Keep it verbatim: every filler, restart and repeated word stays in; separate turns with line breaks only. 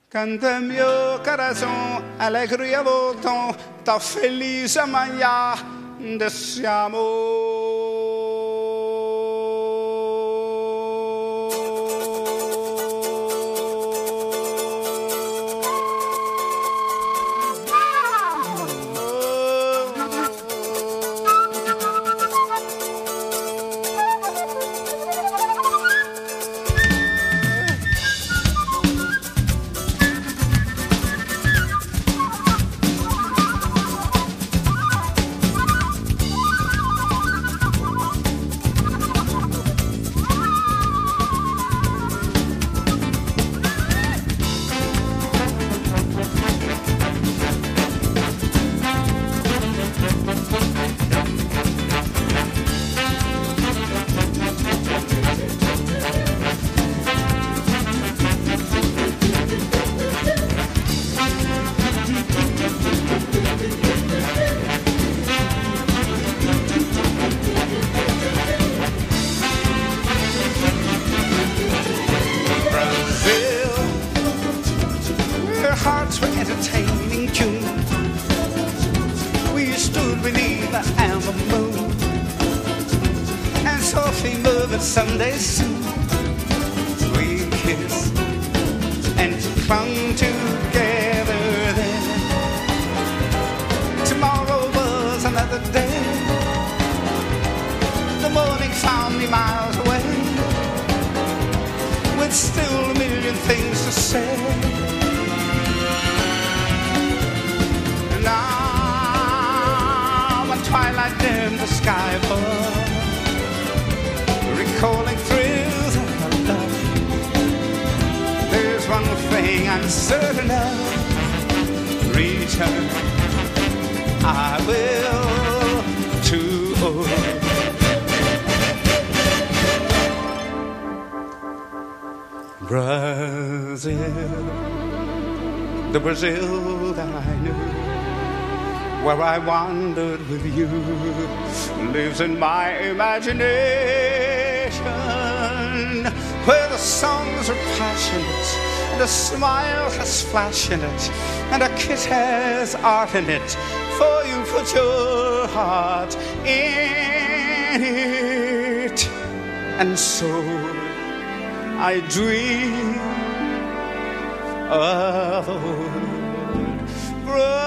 Canta meu coração, alegria voltou, tá feliz amanhã desse amor. Hearts were entertaining tune. We stood beneath the amber moon and softly moving Sunday soon. We kissed and clung together then. Tomorrow was another day. The morning found me miles away with still a million things to say. Now when twilight dimmed the sky above, recalling thrills of our love, there's one thing I'm certain of: return I will to Brazil, the Brazil that I knew, where I wandered with you, lives in my imagination, where the songs are passionate, and a smile has flash in it, and a kiss has art in it, for you put your heart in it. And so I dream of a world.